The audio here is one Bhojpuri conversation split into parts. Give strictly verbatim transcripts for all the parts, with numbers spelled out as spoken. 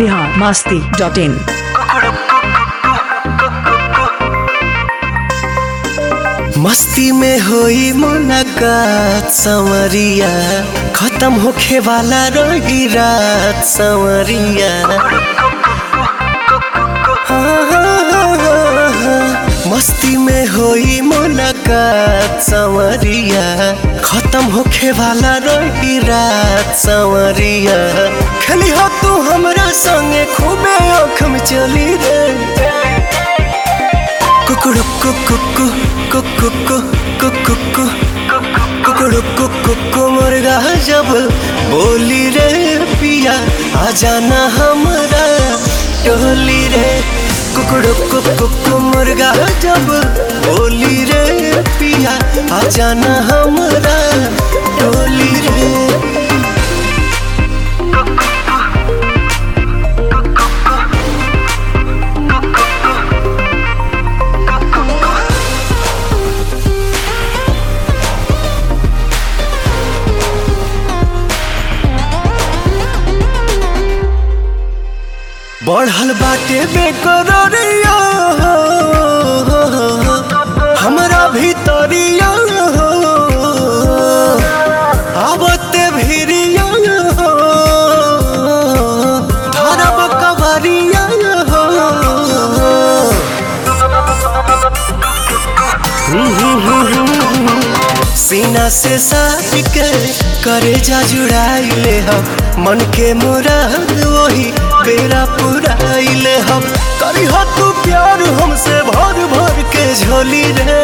बिहार मस्ती डॉट इन। मस्ती में होई मुलाकात संवरिया, खत्म होखे वाला रही रात संवरिया। हाँ, हाँ, हाँ, हाँ। मस्ती में होई मुलाकात संवरिया, खत्म होखे वाला रही रात संवरिया। खेली हो तू हमरा संगे खूबे आँख में चली रे। कुकुड़ु कुकु कुकु कुकु कुकु कुकुड़ु कुकु मुर्गा जब बोली रे पिया, आ जाना हमरा टोली रे। कुकुड़ु कुकु मुर्गा जब बोली रे पिया, आ जाना हमरा टोली रे। बढ़ल बाटे बेकरारिया हमरा भीतरिया, आवते भिरिया धरब कवरिया। सीना से साथ के करे जा जुड़ाइले हम, मन के मुराद वही बेरा पुराइले हम। करी हो तू प्यार हमसे भर भर के झोली रे।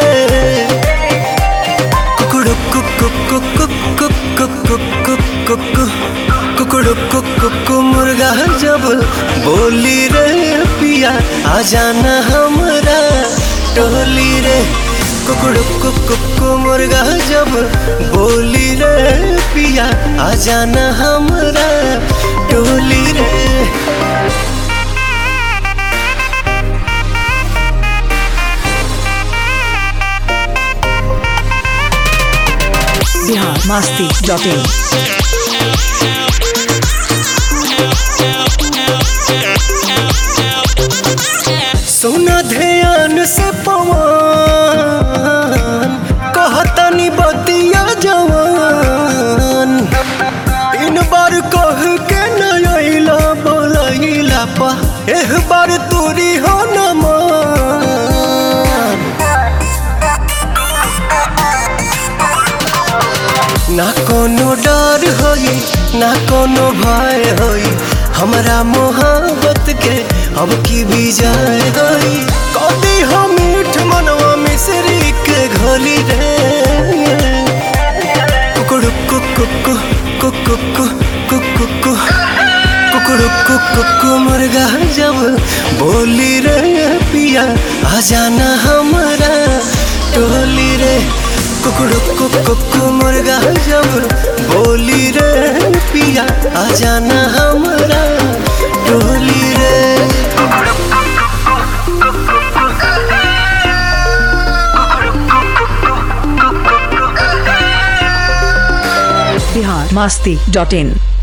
कुकुड़ु कुकु कुकु कुकु कुकु कुकु कुकुड़ु कुकु मुर्गा जब बोली रे पिया, आ जाना हमरा टोली रे। कुकुड़ु कुकु मुर्गा जब बोली रे पिया, आ जाना हमरा टोली रे। बिहार मस्ती डॉट इन। सोना ध्यान से पवन कहतनी बतिया जवान, इन बार कह के नइला बोलैला पा, एह बार तोरी हो न मान। ना कोनो डर होई ना कोनो भय होई, हमरा मोहब्बत के अब की भी जाए होई। कदी हो मीठ मनवा मिश्री के घोली रे। कुकुड़ु कुकु कुकु कुकु कुकुड़ु कुकु मुर्गा जब बोली रे पिया, आ जाना हमरा टोली रे। कुकुड़ु कुकु मुर्गा जब बोली रे पिया, आ जाना हमरा टोली रे। बिहार मस्ती डॉट इन।